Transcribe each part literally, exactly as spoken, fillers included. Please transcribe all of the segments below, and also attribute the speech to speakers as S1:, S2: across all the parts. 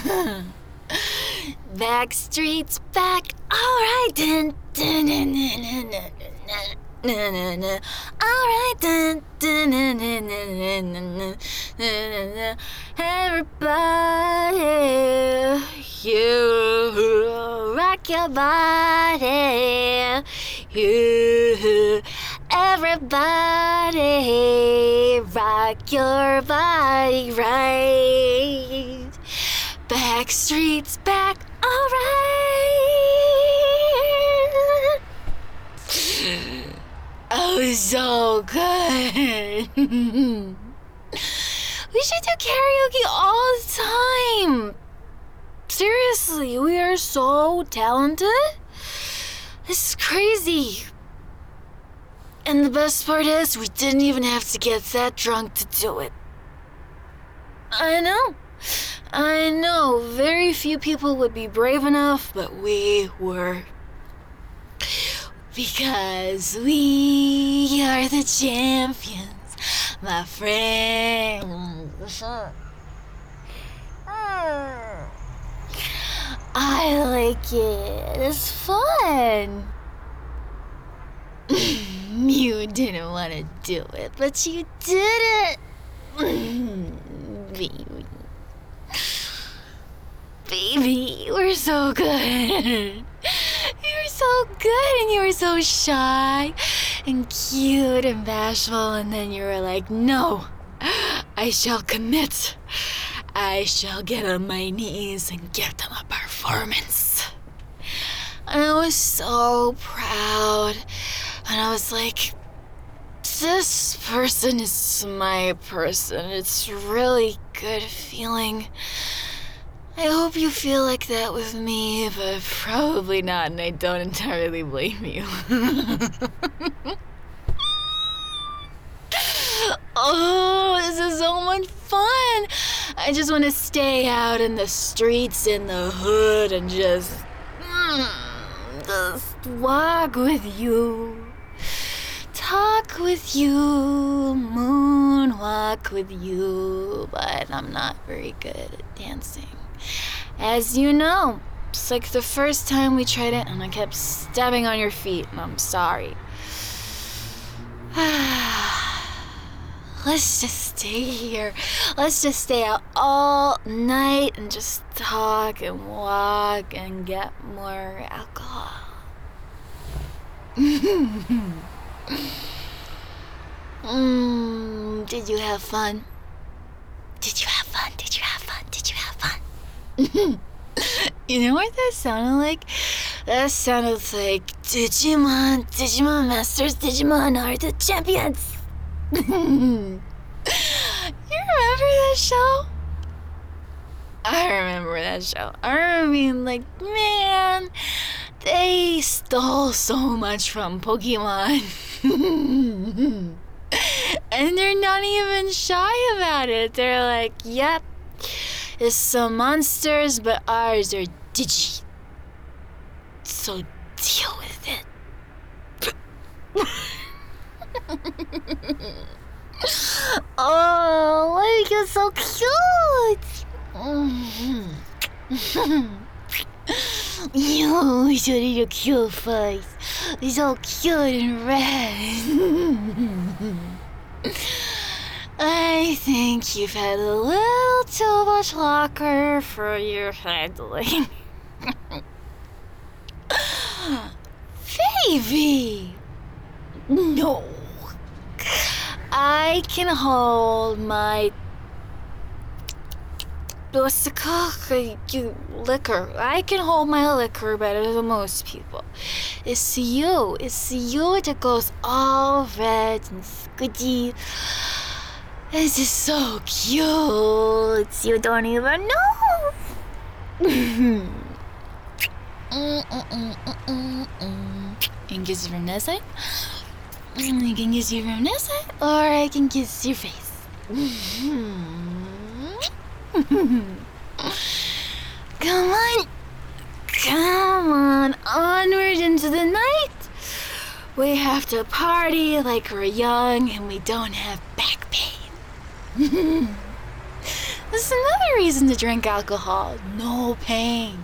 S1: Back streets back, alright then. Alright then. Everybody, you rock your body. You, everybody, rock your body right. Back streets back, alright. Oh, so good. We should do karaoke all the time. Seriously, we are so talented. This is crazy. And the best part is, we didn't even have to get that drunk to do it. I know. I know. Very few people would be brave enough, but we were. Because we are the champions, my friends. I like it. It's fun. You didn't want to do it, but you did it. Baby. Baby, you were so good. You were so good, and you were so shy and cute and bashful, and then you were like, no, I shall commit. I shall get on my knees and give them a performance. And I was so proud, and I was like, this person is my person. It's really good feeling. I hope you feel like that with me, but probably not, and I don't entirely blame you. Oh, this is so much fun. I just want to stay out in the streets in the hood and just, mm, just walk with you. Talk with you, moonwalk with you, but I'm not very good at dancing. As you know, it's like the first time we tried it and I kept stepping on your feet, and I'm sorry. Let's just stay here. Let's just stay out all night and just talk and walk and get more alcohol. mm, did you have fun? Did you have fun? Did you have fun? Did you have fun? You know what that sounded like? That sounded like Digimon, Digimon Masters, Digimon are the champions. You remember that show? I remember that show. I mean, like, man, they stole so much from Pokemon. And they're not even shy about it. They're like, yep, it's some monsters, but ours are Digi. So deal with it. Oh, like you're so cute. You should eat a cute face. It's so cute and red. I think you've had a little too much locker for your handling. Baby! No. I can hold my... What's it called? You, liquor. I can hold my liquor better than most people. It's you. It's you that goes all red and squidgy. This is so cute. You don't even know. I can kiss you from this side. I can kiss you from this side. Or I can kiss your face. Come on. Come on. Onward into the night. We have to party like we're young and we don't have back pain. That's another reason to drink alcohol. No pain.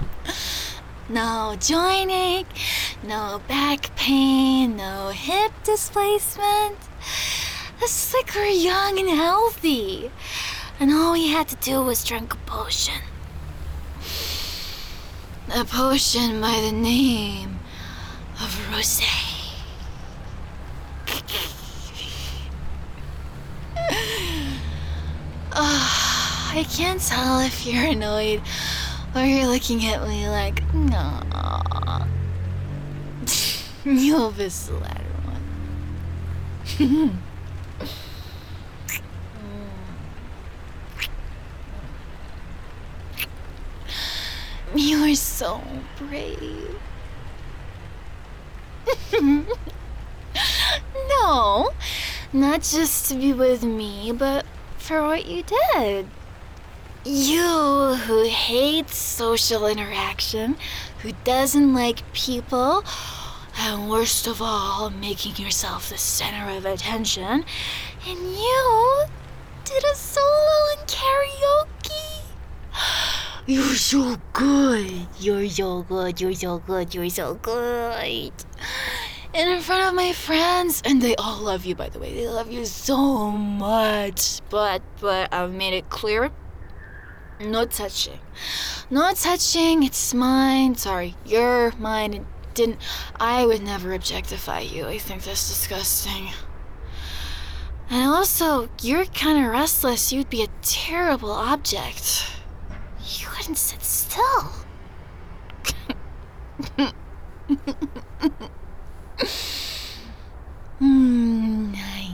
S1: No joining, no back pain, no hip displacement. It's like we're young and healthy. And all we had to do was drink a potion. A potion by the name of Rosé. Oh, I can't tell if you're annoyed or you're looking at me like, no. You'll miss the latter one. You are so brave. No, not just to be with me, but for what you did. You who hates social interaction, who doesn't like people, and worst of all, making yourself the center of attention, and you did a solo in karaoke. You're so good. You're so good. You're so good. You're so good. And in front of my friends, and they all love you, by the way. They love you so much. But, but I've made it clear. No touching. No touching. It's mine. Sorry. You're mine. It didn't. I would never objectify you. I think that's disgusting. And also, you're kind of restless. You'd be a terrible object. You couldn't sit still. Hmm.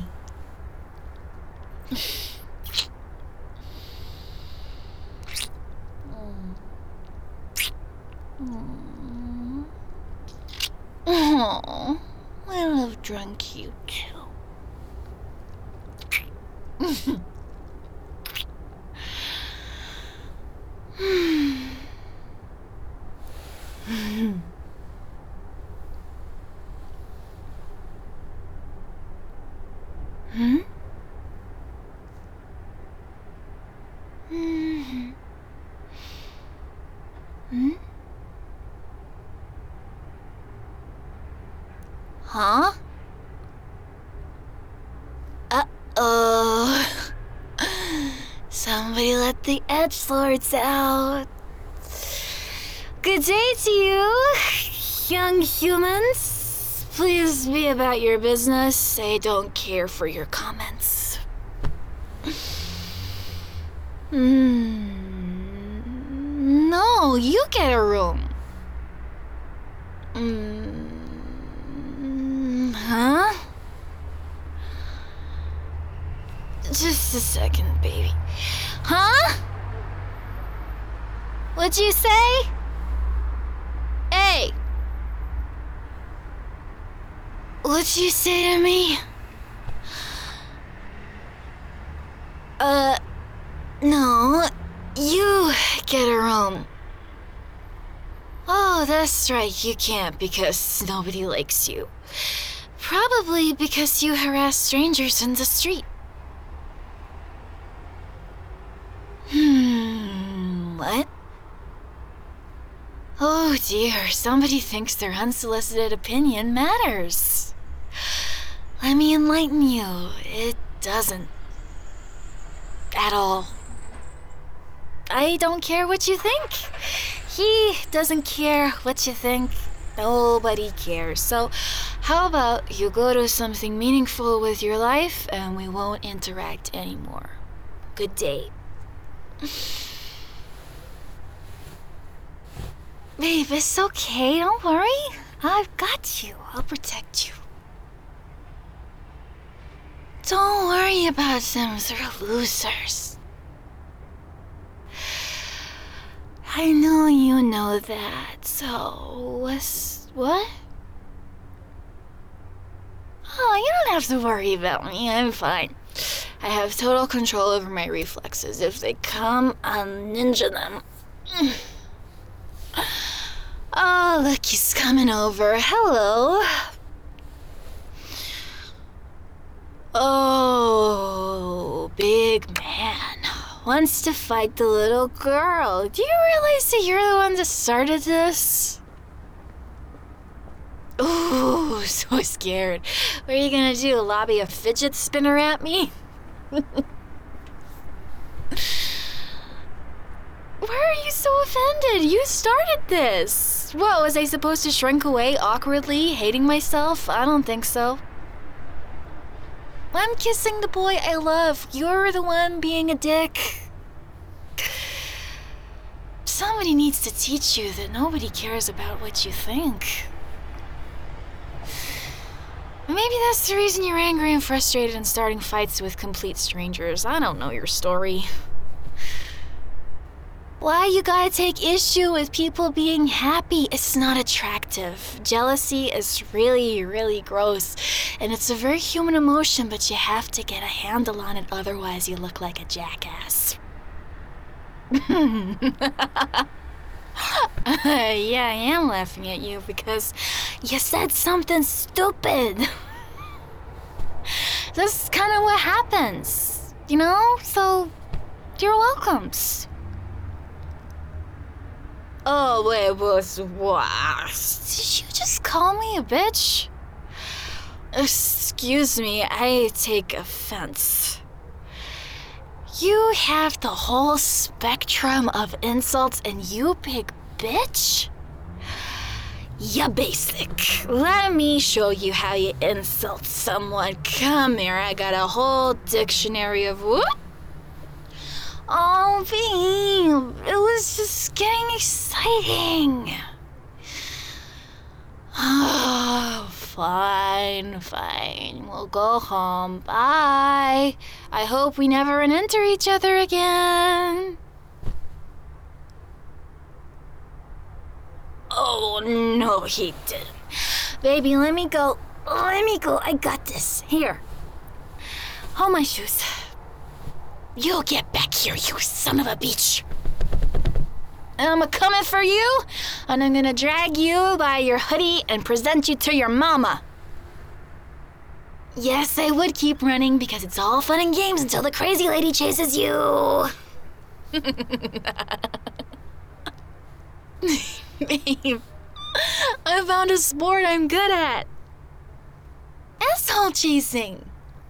S1: Oh, I love drunk you too. Hmm? Hmm? Hmm? Huh? Uh-oh. Somebody let the edgelords out. Good day to you, young humans. Please be about your business. I don't care for your comments. Mm, no, you get a room. Mm, huh? Just a second, baby. Huh? What'd you say? Hey! What'd you say to me? Uh, no. You get a room. Oh, that's right, you can't because nobody likes you. Probably because you harass strangers in the street. Hmm, what? Oh dear, somebody thinks their unsolicited opinion matters. Let me enlighten you. It doesn't. At all. I don't care what you think. He doesn't care what you think. Nobody cares. So, how about you go do something meaningful with your life and we won't interact anymore. Good day. Babe, it's okay. Don't worry. I've got you. I'll protect you. Don't worry about them. They're losers. I know you know that, so what's... what? Oh, you don't have to worry about me. I'm fine. I have total control over my reflexes. If they come, I'll ninja them. Oh, look, he's coming over. Hello. Oh, big man. wants to fight the little girl. Do you realize that you're the one that started this? Ooh, so scared. What are you gonna do, lobby a fidget spinner at me? Why are you so offended? You started this. What, was I supposed to shrink away awkwardly, hating myself? I don't think so. I'm kissing the boy I love. You're the one being a dick. Somebody needs to teach you that nobody cares about what you think. Maybe that's the reason you're angry and frustrated and starting fights with complete strangers. I don't know your story. Why you gotta take issue with people being happy? It's not attractive. Jealousy is really, really gross. And it's a very human emotion, but you have to get a handle on it, otherwise you look like a jackass. Yeah, I am laughing at you because you said something stupid. This is kind of what happens, you know? So, you're welcomes. Oh, wait, was what? Did you just call me a bitch? Excuse me, I take offense. You have the whole spectrum of insults and you pick bitch? Ya basic. Let me show you how you insult someone. Come here, I got a whole dictionary of whoop. Oh, babe, it was just getting exciting. Oh, fine, fine. We'll go home. Bye. I hope we never run into each other again. Oh, no, he didn't. Baby, let me go. Let me go. I got this. Here. Hold my shoes. You get back here, you son of a bitch. I'm a-coming for you, and I'm gonna drag you by your hoodie and present you to your mama. Yes, I would keep running because it's all fun and games until the crazy lady chases you. Babe, I found a sport I'm good at. Asshole chasing.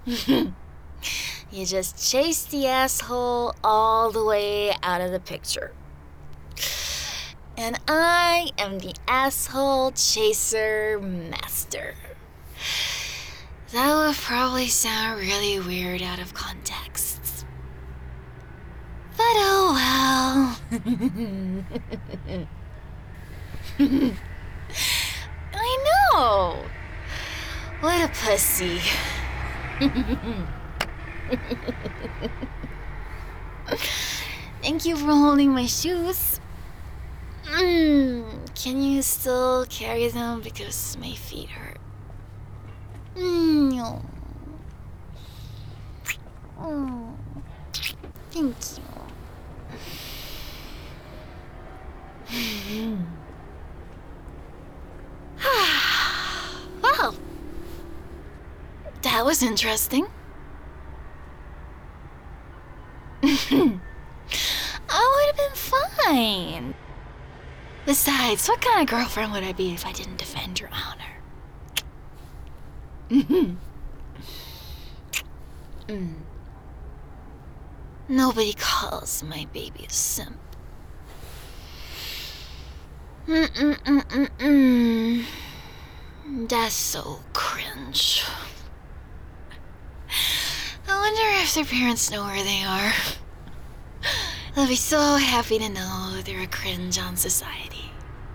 S1: You just chase the asshole all the way out of the picture. And I am the asshole chaser master. That would probably sound really weird out of context. But oh well. I know. What a pussy. Thank you for holding my shoes. Mm, can you still carry them because my feet hurt? Mm, no. Oh, thank you. Well, that was interesting. I would have been fine. Besides, what kind of girlfriend would I be if I didn't defend your honor? Mm-hmm. Mm. Nobody calls my baby a simp. Mm-mm-mm-mm-mm. That's so cringe. I wonder if their parents know where they are. They'll be so happy to know they're a cringe on society.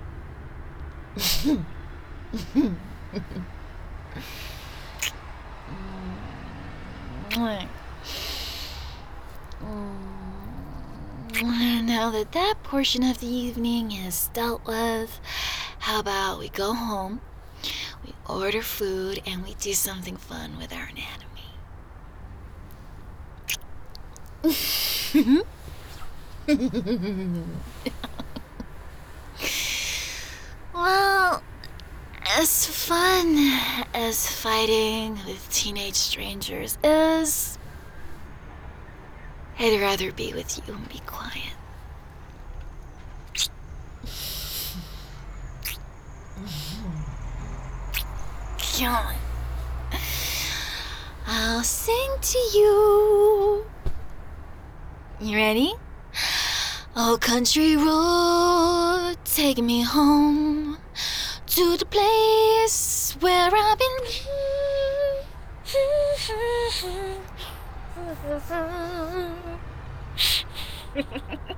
S1: Now that that portion of the evening is dealt with, how about we go home, we order food, and we do something fun with our anatomy. Well, as fun as fighting with teenage strangers is, I'd rather be with you and be quiet. Come on. I'll sing to you. You ready? Oh, country road, take me home to the place where I've been.